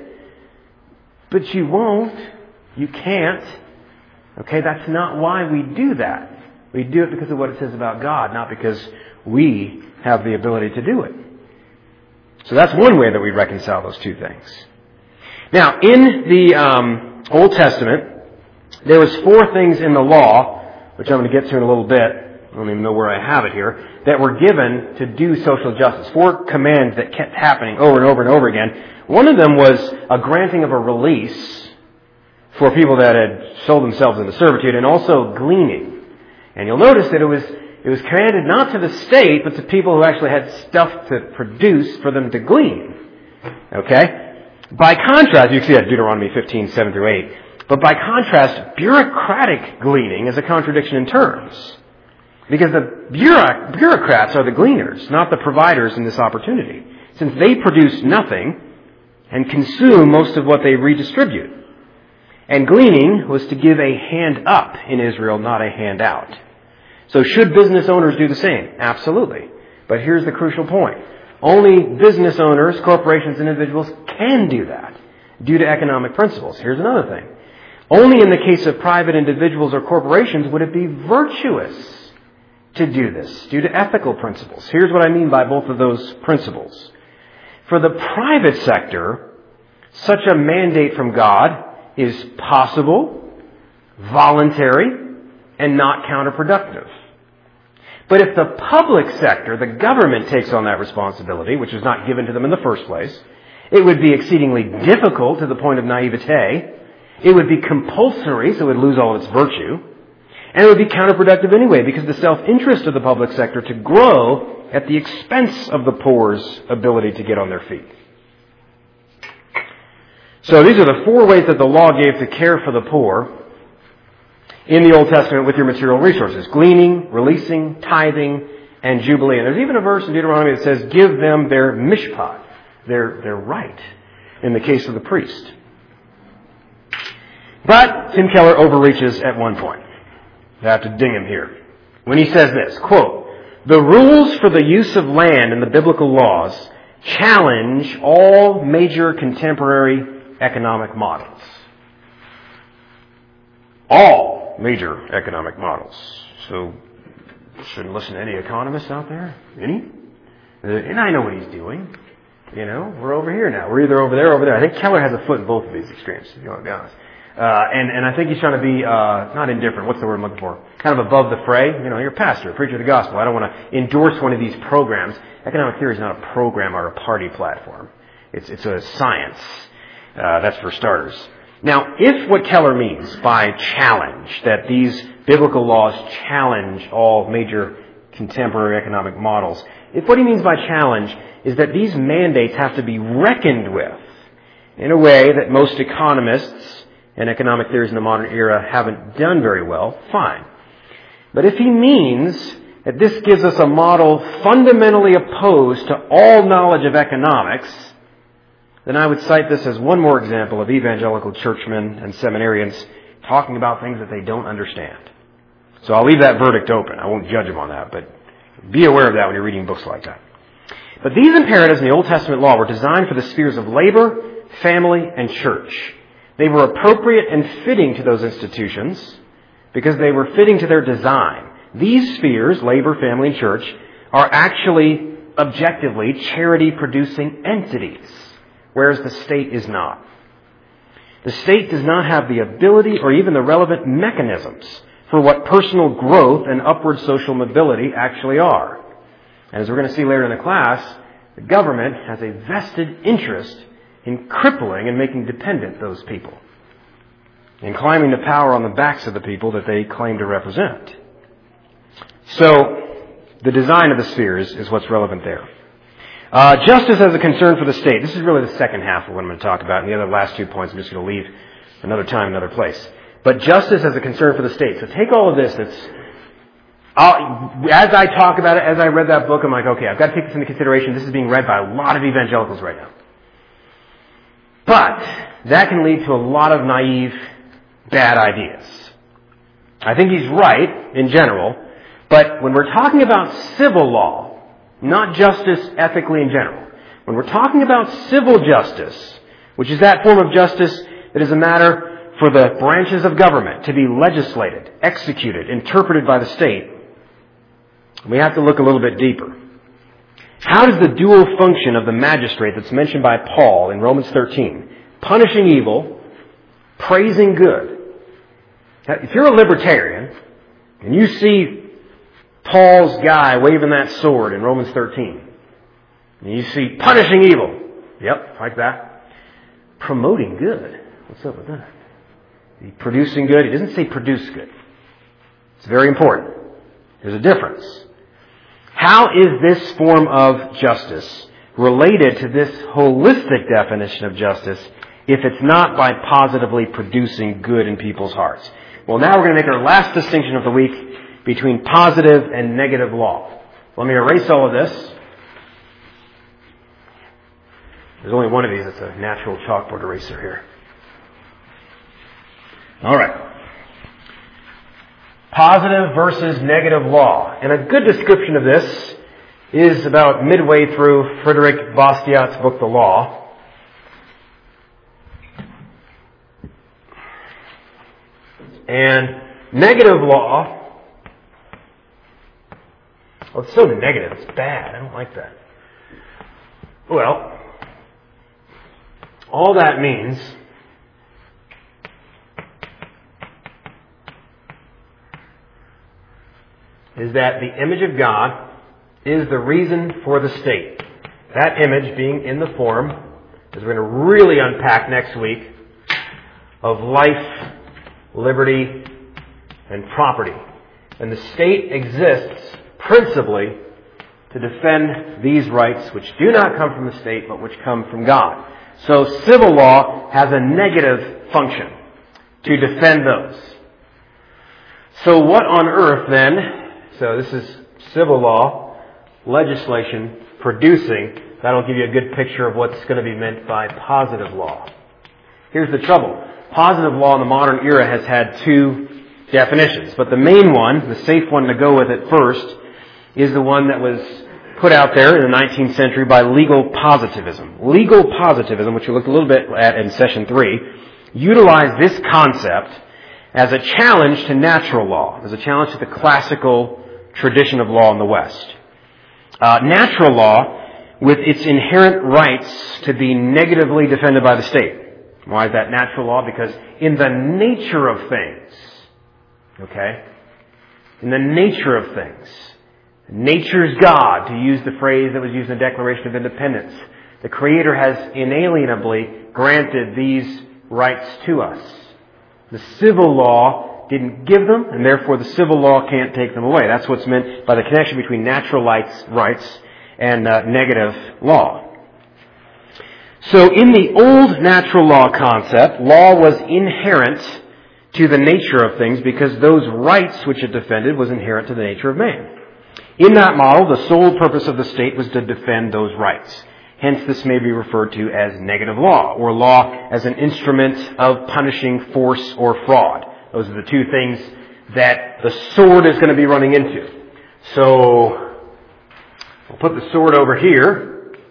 But you won't. You can't. Okay, that's not why we do that. We do it because of what it says about God, not because we have the ability to do it. So that's one way that we reconcile those two things. Now, in the um, Old Testament, there was four things in the law, which I'm going to get to in a little bit. I don't even know where I have it here, that were given to do social justice. Four commands that kept happening over and over and over again. One of them was a granting of a release for people that had sold themselves into servitude, and also gleaning. And you'll notice that it was it was commanded not to the state, but to people who actually had stuff to produce for them to glean. Okay? By contrast, you can see that in Deuteronomy fifteen, seven through eight. But by contrast, bureaucratic gleaning is a contradiction in terms. Because the bureauc- bureaucrats are the gleaners, not the providers in this opportunity. Since they produce nothing and consume most of what they redistribute. And gleaning was to give a hand up in Israel, not a hand out. So should business owners do the same? Absolutely. But here's the crucial point. Only business owners, corporations, and individuals can do that due to economic principles. Here's another thing. Only in the case of private individuals or corporations would it be virtuous to do this due to ethical principles. Here's what I mean by both of those principles. For the private sector, such a mandate from God is possible, voluntary, and not counterproductive. But if the public sector, the government, takes on that responsibility, which was not given to them in the first place, it would be exceedingly difficult to the point of naivete. It would be compulsory, so it would lose all its virtue. And it would be counterproductive anyway, because the self-interest of the public sector to grow at the expense of the poor's ability to get on their feet. So these are the four ways that the law gave to care for the poor in the Old Testament with your material resources. Gleaning, releasing, tithing, and jubilee. And there's even a verse in Deuteronomy that says, give them their mishpat, their, their right, in the case of the priest. But Tim Keller overreaches at one point. I have to ding him here. When he says this, quote, the rules for the use of land in the biblical laws challenge all major contemporary economic models. All major economic models. So, shouldn't listen to any economists out there? Any? And I know what he's doing. You know, we're over here now. We're either over there or over there. I think Keller has a foot in both of these extremes, if you want to be honest. Uh, and, and I think he's trying to be, uh, not indifferent. What's the word I'm looking for? Kind of above the fray. You know, you're a pastor, a preacher of the gospel. I don't want to endorse one of these programs. Economic theory is not a program or a party platform. It's, it's a science. Uh, that's for starters. Now, if what Keller means by challenge, that these biblical laws challenge all major contemporary economic models, if what he means by challenge is that these mandates have to be reckoned with in a way that most economists and economic theories in the modern era haven't done very well, fine. But if he means that this gives us a model fundamentally opposed to all knowledge of economics, then I would cite this as one more example of evangelical churchmen and seminarians talking about things that they don't understand. So I'll leave that verdict open. I won't judge them on that, but be aware of that when you're reading books like that. But these imperatives in the Old Testament law were designed for the spheres of labor, family, and church. They were appropriate and fitting to those institutions because they were fitting to their design. These spheres, labor, family, and church, are actually, objectively, charity-producing entities, whereas the state is not. The state does not have the ability or even the relevant mechanisms for what personal growth and upward social mobility actually are. And as we're going to see later in the class, the government has a vested interest in crippling and making dependent those people, in climbing to power on the backs of the people that they claim to represent. So, the design of the spheres is what's relevant there. Uh, justice as a concern for the state. This is really the second half of what I'm going to talk about, and the other last two points I'm just going to leave for another time, another place. But justice as a concern for the state. So take all of this that's I'll, as I talk about it, as I read that book, I'm like, okay, I've got to take this into consideration. This is being read by a lot of evangelicals right now. But that can lead to a lot of naive, bad ideas. I think he's right in general, but when we're talking about civil law, not justice ethically in general, when we're talking about civil justice, which is that form of justice that is a matter for the branches of government to be legislated, executed, interpreted by the state, we have to look a little bit deeper. How does the dual function of the magistrate that's mentioned by Paul in Romans thirteen, punishing evil, praising good? If you're a libertarian and you see Paul's guy waving that sword in Romans thirteen, and you see punishing evil, yep, like that, promoting good, what's up with that? Producing good. He doesn't say produce good. It's very important. There's a difference. How is this form of justice related to this holistic definition of justice if it's not by positively producing good in people's hearts? Well, now we're going to make our last distinction of the week between positive and negative law. Let me erase all of this. There's only one of these that's a natural chalkboard eraser here. All right. Positive versus negative law. And a good description of this is about midway through Frederick Bastiat's book, The Law. And negative law, well, it's so negative, it's bad. I don't like that. Well, all that means is that the image of God is the reason for the state. That image being in the form, as we're going to really unpack next week, of life, liberty, and property. And the state exists principally to defend these rights which do not come from the state but which come from God. So civil law has a negative function to defend those. So what on earth then, so this is civil law, legislation, producing, that'll give you a good picture of what's going to be meant by positive law. Here's the trouble. Positive law in the modern era has had two definitions, but the main one, the safe one to go with it first, is the one that was put out there in the nineteenth century by legal positivism. Legal positivism, which we looked a little bit at in session three, utilized this concept as a challenge to natural law, as a challenge to the classical tradition of law in the West. Uh, natural law, with its inherent rights to be negatively defended by the state. Why is that natural law? Because in the nature of things, okay, in the nature of things, nature's God, to use the phrase that was used in the Declaration of Independence, the Creator has inalienably granted these rights to us. The civil law didn't give them, and therefore the civil law can't take them away. That's what's meant by the connection between natural rights and uh, negative law. So in the old natural law concept, law was inherent to the nature of things because those rights which it defended was inherent to the nature of man. In that model, the sole purpose of the state was to defend those rights. Hence, this may be referred to as negative law, or law as an instrument of punishing force or fraud. Those are the two things that the sword is going to be running into. So, I'll put the sword over here.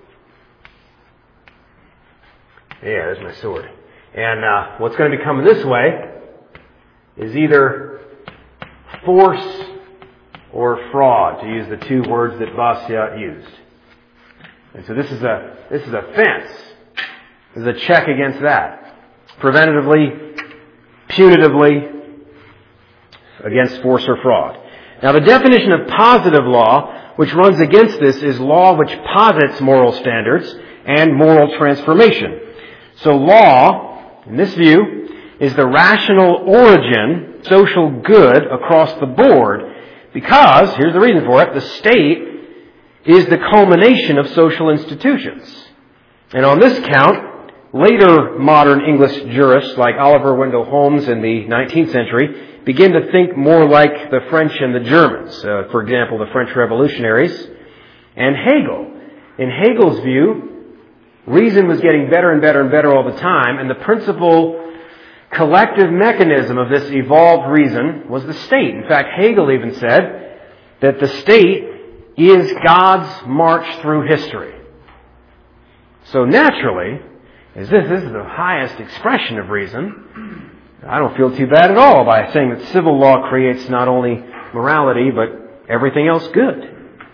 Yeah, there's my sword. And uh, what's going to be coming this way is either force or fraud, to use the two words that Bastiat used. And so this is a this is a fence. This is a check against that. Preventatively, punitively, against force or fraud. Now the definition of positive law, which runs against this, is law which posits moral standards and moral transformation. So law, in this view, is the rational origin, social good across the board, because, here's the reason for it, the state is the culmination of social institutions. And on this count, later modern English jurists like Oliver Wendell Holmes in the nineteenth century begin to think more like the French and the Germans. Uh, for example, the French revolutionaries and Hegel. In Hegel's view, reason was getting better and better and better all the time, and the principal collective mechanism of this evolved reason was the state. In fact, Hegel even said that the state is God's march through history. So naturally, as this, this is the highest expression of reason, I don't feel too bad at all by saying that civil law creates not only morality, but everything else good.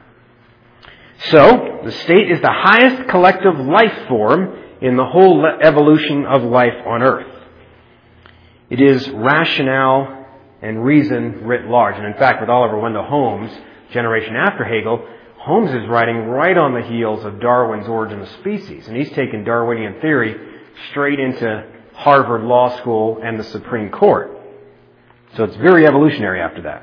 So, the state is the highest collective life form in the whole evolution of life on earth. It is rationale and reason writ large. And in fact, with Oliver Wendell Holmes, generation after Hegel, Holmes is writing right on the heels of Darwin's Origin of Species. And he's taken Darwinian theory straight into Harvard Law School and the Supreme Court. So it's very evolutionary after that.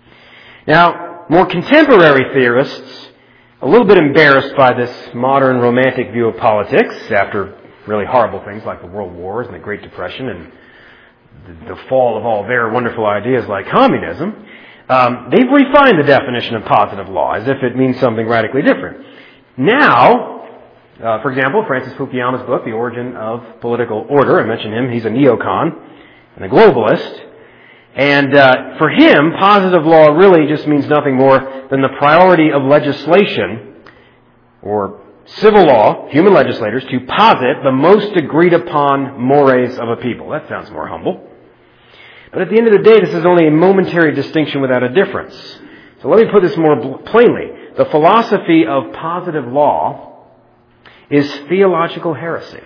Now, more contemporary theorists, a little bit embarrassed by this modern romantic view of politics after really horrible things like the World Wars and the Great Depression and the, the fall of all their wonderful ideas like communism, um, they've refined the definition of positive law as if it means something radically different. Now, uh, for example, Francis Fukuyama's book, The Origin of Political Order, I mentioned him, he's a neocon and a globalist. And uh, for him, positive law really just means nothing more than the priority of legislation or civil law, human legislators, to posit the most agreed upon mores of a people. That sounds more humble. But at the end of the day, this is only a momentary distinction without a difference. So let me put this more plainly. The philosophy of positive law is theological heresy.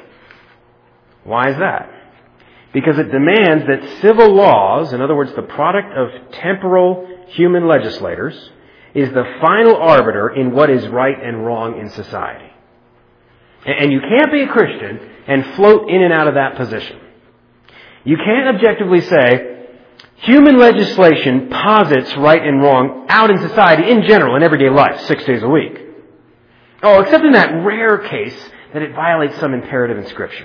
Why is that? Because it demands that civil laws, in other words, the product of temporal human legislators, is the final arbiter in what is right and wrong in society. And you can't be a Christian and float in and out of that position. You can't objectively say, human legislation posits right and wrong out in society in general, in everyday life, six days a week. Oh, except in that rare case that it violates some imperative in Scripture.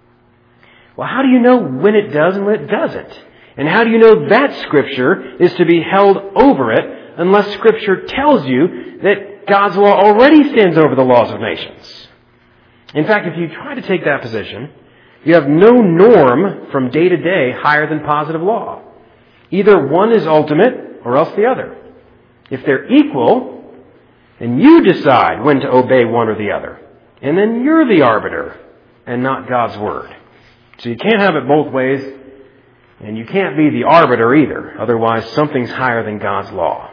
Well, how do you know when it does and when it doesn't? And how do you know that Scripture is to be held over it unless Scripture tells you that God's law already stands over the laws of nations? In fact, if you try to take that position, you have no norm from day to day higher than positive law. Either one is ultimate or else the other. If they're equal, then you decide when to obey one or the other. And then you're the arbiter and not God's Word. So you can't have it both ways, and you can't be the arbiter either. Otherwise, something's higher than God's law.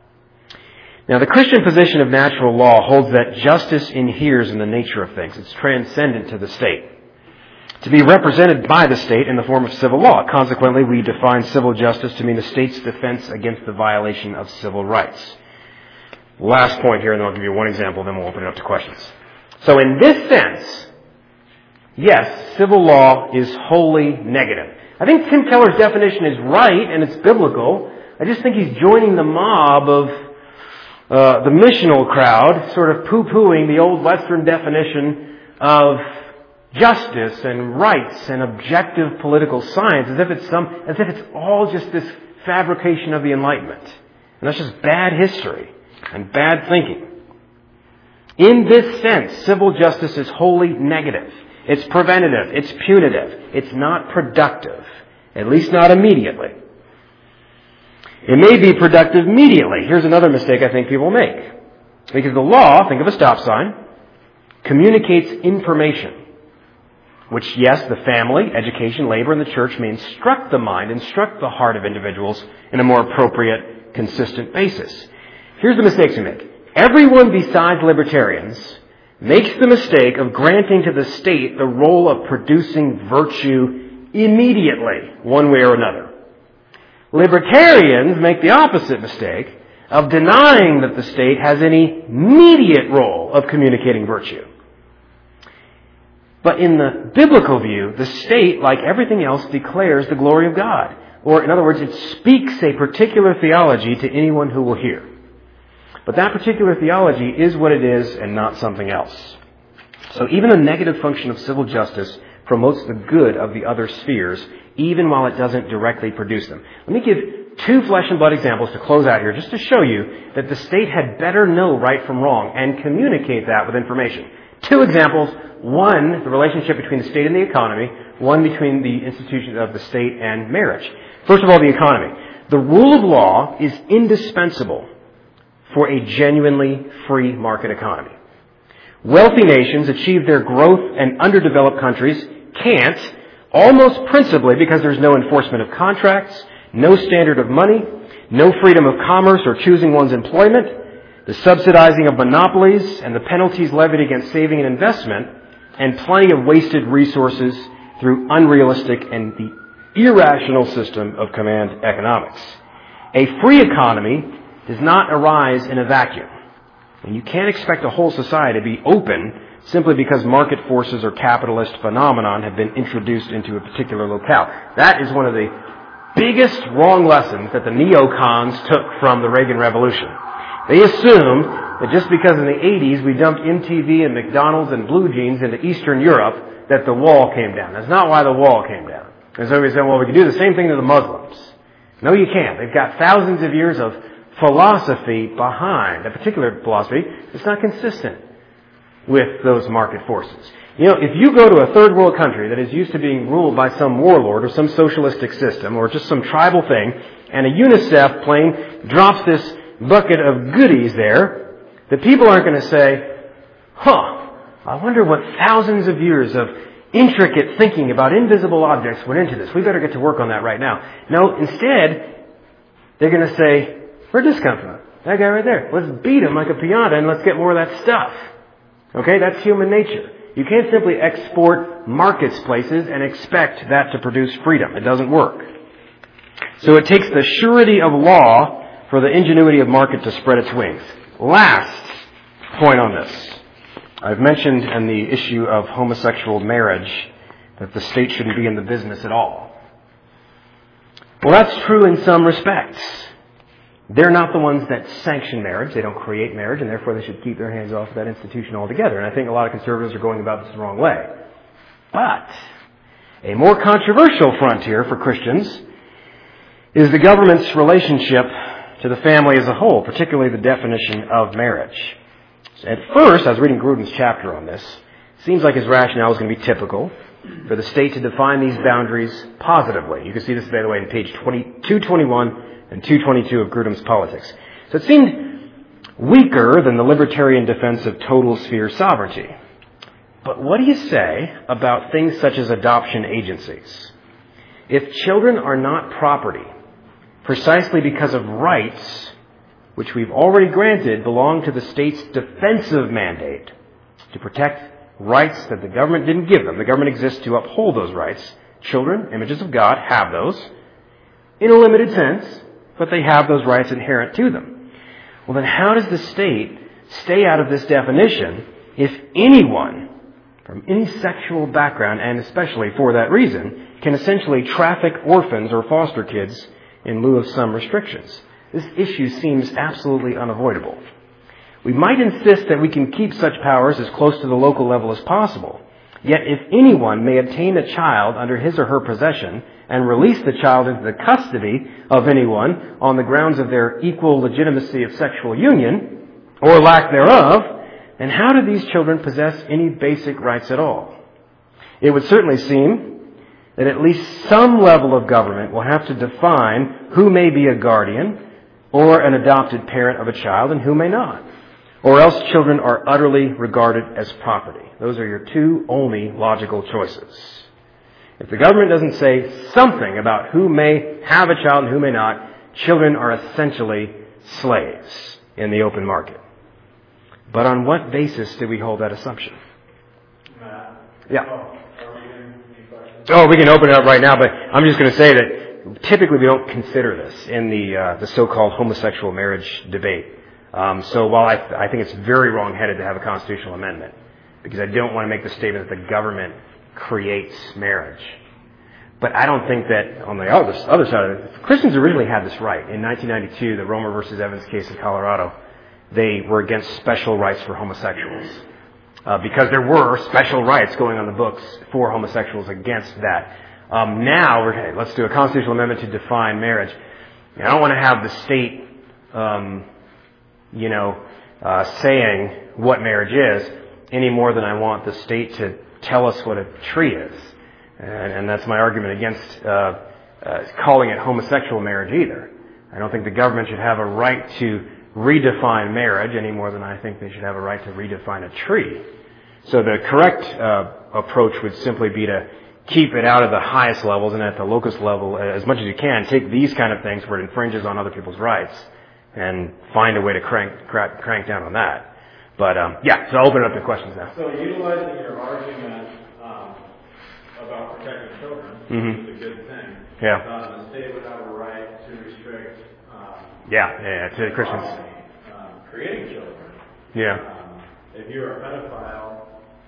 Now, the Christian position of natural law holds that justice inheres in the nature of things. It's transcendent to the state, to be represented by the state in the form of civil law. Consequently, we define civil justice to mean the state's defense against the violation of civil rights. Last point here, and then I'll give you one example, then we'll open it up to questions. So in this sense, yes, civil law is wholly negative. I think Tim Keller's definition is right and it's biblical. I just think he's joining the mob of uh, the missional crowd, sort of poo-pooing the old Western definition of justice and rights and objective political science, as if it's some, as if it's all just this fabrication of the Enlightenment. And that's just bad history and bad thinking. In this sense, civil justice is wholly negative. It's preventative. It's punitive. It's not productive. At least not immediately. It may be productive immediately. Here's another mistake I think people make. Because the law, think of a stop sign, communicates information. Which, yes, the family, education, labor, and the church may instruct the mind, instruct the heart of individuals in a more appropriate, consistent basis. Here's the mistakes we make. Everyone besides libertarians makes the mistake of granting to the state the role of producing virtue immediately, one way or another. Libertarians make the opposite mistake of denying that the state has any immediate role of communicating virtue. But in the biblical view, the state, like everything else, declares the glory of God. Or, in other words, it speaks a particular theology to anyone who will hear. But that particular theology is what it is and not something else. So even the negative function of civil justice promotes the good of the other spheres, even while it doesn't directly produce them. Let me give two flesh and blood examples to close out here, just to show you that the state had better know right from wrong and communicate that with information. Two examples. One, the relationship between the state and the economy. One, between the institution of the state and marriage. First of all, the economy. The rule of law is indispensable for a genuinely free market economy. Wealthy nations achieve their growth and underdeveloped countries can't, almost principally because there's no enforcement of contracts, no standard of money, no freedom of commerce or choosing one's employment, the subsidizing of monopolies and the penalties levied against saving and investment, and plenty of wasted resources through unrealistic and the irrational system of command economics. A free economy does not arise in a vacuum. And you can't expect a whole society to be open simply because market forces or capitalist phenomenon have been introduced into a particular locale. That is one of the biggest wrong lessons that the neocons took from the Reagan Revolution. They assumed that just because in the eighties we dumped M T V and McDonald's and blue jeans into Eastern Europe, that the wall came down. That's not why the wall came down. And so we said, well, we can do the same thing to the Muslims. No, you can't. They've got thousands of years of philosophy behind, a particular philosophy that's not consistent with those market forces. You know, if you go to a third world country that is used to being ruled by some warlord or some socialistic system or just some tribal thing, and a UNICEF plane drops this bucket of goodies there, the people aren't going to say, huh, I wonder what thousands of years of intricate thinking about invisible objects went into this. We better get to work on that right now. No, instead, they're going to say, where'd this come from? That guy right there. Let's beat him like a piñata and let's get more of that stuff. Okay, that's human nature. You can't simply export markets places and expect that to produce freedom. It doesn't work. So it takes the surety of law for the ingenuity of market to spread its wings. Last point on this. I've mentioned in the issue of homosexual marriage that the state shouldn't be in the business at all. Well, that's true in some respects. They're not the ones that sanction marriage. They don't create marriage, and therefore they should keep their hands off that institution altogether. And I think a lot of conservatives are going about this the wrong way. But a more controversial frontier for Christians is the government's relationship to the family as a whole, particularly the definition of marriage. At first, I was reading Gruden's chapter on this. It seems like his rationale is going to be typical for the state to define these boundaries positively. You can see this, by the way, in page two twenty-one and two twenty-two of Gruden's Politics. So it seemed weaker than the libertarian defense of total sphere sovereignty. But what do you say about things such as adoption agencies? If children are not property, precisely because of rights which we've already granted belong to the state's defensive mandate to protect rights that the government didn't give them. The government exists to uphold those rights. Children, images of God, have those in a limited sense, but they have those rights inherent to them. Well, then how does the state stay out of this definition if anyone from any sexual background, and especially for that reason, can essentially traffic orphans or foster kids in lieu of some restrictions? This issue seems absolutely unavoidable. We might insist that we can keep such powers as close to the local level as possible. Yet if anyone may obtain a child under his or her possession and release the child into the custody of anyone on the grounds of their equal legitimacy of sexual union, or lack thereof, then how do these children possess any basic rights at all? It would certainly seem that at least some level of government will have to define who may be a guardian or an adopted parent of a child and who may not. Or else children are utterly regarded as property. Those are your two only logical choices. If the government doesn't say something about who may have a child and who may not, children are essentially slaves in the open market. But on what basis do we hold that assumption? Matt? Yeah. Oh, are we in any questions? Oh, we can open it up right now, but I'm just going to say that typically we don't consider this in the uh, the so-called homosexual marriage debate. Um, so while I, I think it's very wrong-headed to have a constitutional amendment, because I don't want to make the statement that the government creates marriage. But I don't think that on the other, other side of it, Christians originally had this right. In nineteen ninety-two, the Romer versus Evans case in Colorado, they were against special rights for homosexuals. Uh, because there were special rights going on the books for homosexuals against that. Um, now, we're, hey, let's do a constitutional amendment to define marriage. I don't want to have the state, um, you know, uh, saying what marriage is any more than I want the state to tell us what a tree is. And, and that's my argument against uh, uh, calling it homosexual marriage either. I don't think the government should have a right to redefine marriage any more than I think they should have a right to redefine a tree. So the correct uh, approach would simply be to keep it out of the highest levels and at the locust level as much as you can. Take these kind of things where it infringes on other people's rights and find a way to crank crank, crank down on that. But um, yeah, so I'll open it up to questions now. So utilizing your argument um, about protecting children, Mm-hmm. which is a good thing. Yeah. Uh, the state would have a right to restrict. Um, Yeah, yeah, to the Christians. Um, creating children. Yeah. Um, if you're a pedophile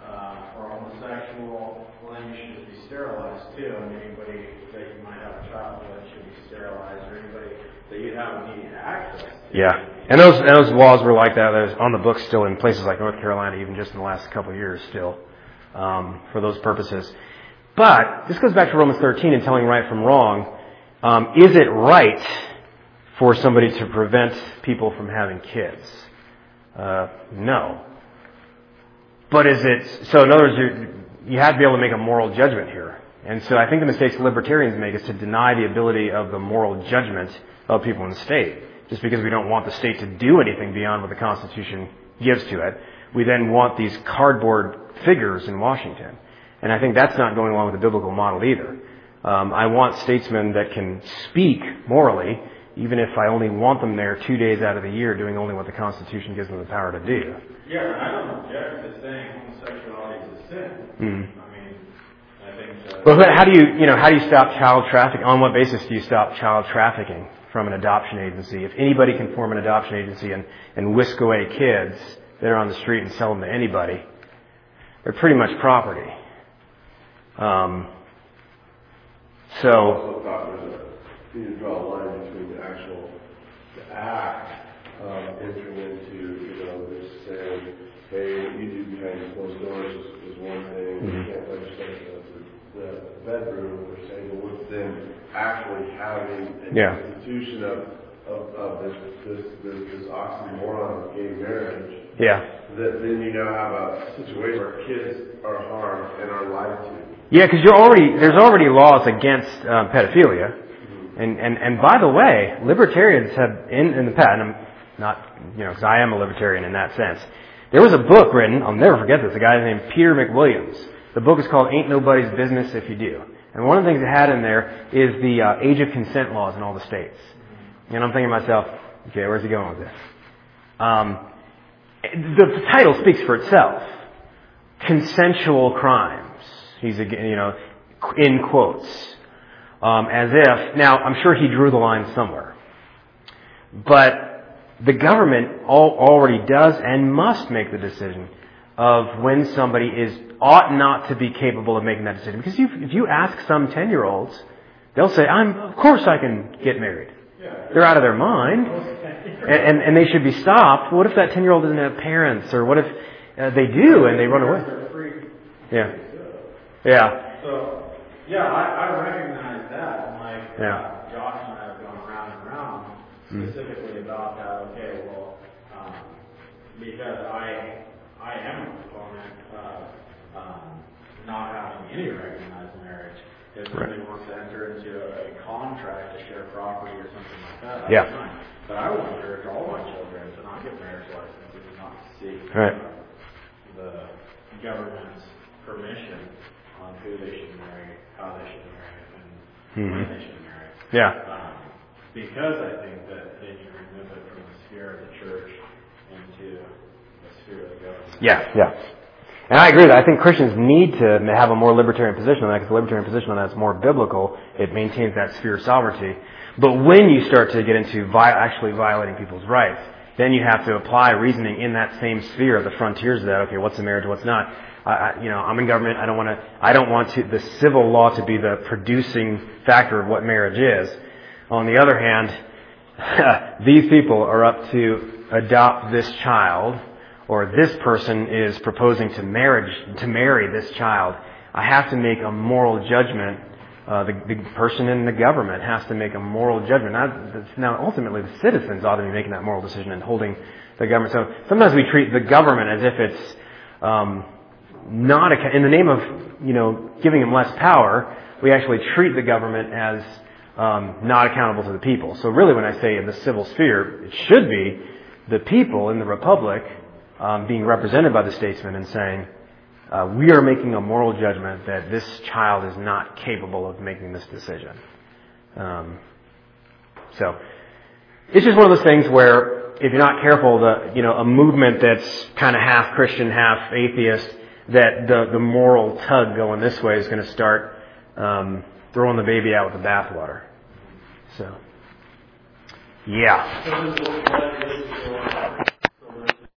sterilized too, and anybody that you might have a child with should be sterilized, or anybody that you have immediate access to. Yeah. And those those laws were like that. Those on the books still in places like North Carolina, even just in the last couple of years still, um, for those purposes. But this goes back to Romans thirteen and telling right from wrong. Um, is it right for somebody to prevent people from having kids? Uh, no. But is it, so in other words, you, you have to be able to make a moral judgment here. And so I think the mistakes libertarians make is to deny the ability of the moral judgment of people in the state. Just because we don't want the state to do anything beyond what the Constitution gives to it, we then want these cardboard figures in Washington. And I think that's not going along with the biblical model either. Um, I want statesmen that can speak morally, even if I only want them there two days out of the year doing only what the Constitution gives them the power to do. Yeah, and I don't object to saying homosexuality is a sin. Mm-hmm. I mean, I think that... Well, but how do you, you know, how do you stop child trafficking? On what basis do you stop child trafficking from an adoption agency? If anybody can form an adoption agency and, and whisk away kids that are on the street and sell them to anybody, they're pretty much property. Um, so... I also thought there's a, you need to draw a line between the actual, the act, um, entering into, you know, this saying, hey, what you do behind closed doors is, is one thing, mm-hmm. you can't legislate the, the bedroom, or saying, well, what's then actually having an yeah. institution of, of, of this, this, this, this oxymoron of gay marriage. Yeah. That then you now have a situation where kids are harmed and are lied to. Yeah, because you're already there's already laws against um, pedophilia, mm-hmm. and, and and by the way, libertarians have in in the past. And I'm not you know because I am a libertarian in that sense. There was a book written. I'll never forget this. A guy named Peter McWilliams. The book is called "Ain't Nobody's Business If You Do." And one of the things it had in there is the uh, age of consent laws in all the states. And I'm thinking to myself, okay, where's he going with this? Um, the, the title speaks for itself. Consensual crimes. He's, you know, in quotes. Um, as if, now, I'm sure he drew the line somewhere. But the government all, already does and must make the decision of when somebody is ought not to be capable of making that decision. Because you, if you ask some ten-year-olds, they'll say, "I'm of course I can get married." Yeah. They're out of their mind, and, and, and they should be stopped. What if that ten-year-old doesn't have parents, or what if uh, they do and they run away? Yeah. Yeah. So, yeah, I, I recognize that. And like, yeah. uh, Josh and I have gone around and around specifically mm. about that. Okay, well, um, because I I am a proponent of um, not having any recognized marriage. If somebody right. wants to enter into a, a contract to share property or something like that, that's yeah. fine. But I would encourage all my children to not get marriage licenses and not seek right. uh, the government's permission on who they should marry, how they should marry, and mm-hmm. when they should marry. Yeah. Um, because I think that then you remove it from the sphere of the church into the sphere of the government. Yeah, yeah. And I agree with that. I think Christians need to have a more libertarian position on that, because the libertarian position on that is more biblical. It maintains that sphere of sovereignty. But when you start to get into vi- actually violating people's rights, then you have to apply reasoning in that same sphere of the frontiers of that. Okay, what's a marriage, what's not? I, I, you know, I'm in government. I don't want to. I don't want to, the civil law to be the producing factor of what marriage is. On the other hand, these people are up to adopt this child, or this person is proposing to marriage to marry this child. I have to make a moral judgment. Uh, the, the person in the government has to make a moral judgment. Now, now, ultimately, the citizens ought to be making that moral decision and holding the government. So sometimes we treat the government as if it's um, not a, in the name of you know giving them less power. We actually treat the government as um, not accountable to the people. So really, when I say in the civil sphere, it should be the people in the republic um, being represented by the statesmen and saying, Uh, we are making a moral judgment that this child is not capable of making this decision. Um, so, it's just one of those things where, if you're not careful, the you know a movement that's kind of half Christian, half atheist, that the the moral tug going this way is going to start um, throwing the baby out with the bathwater. So, yeah.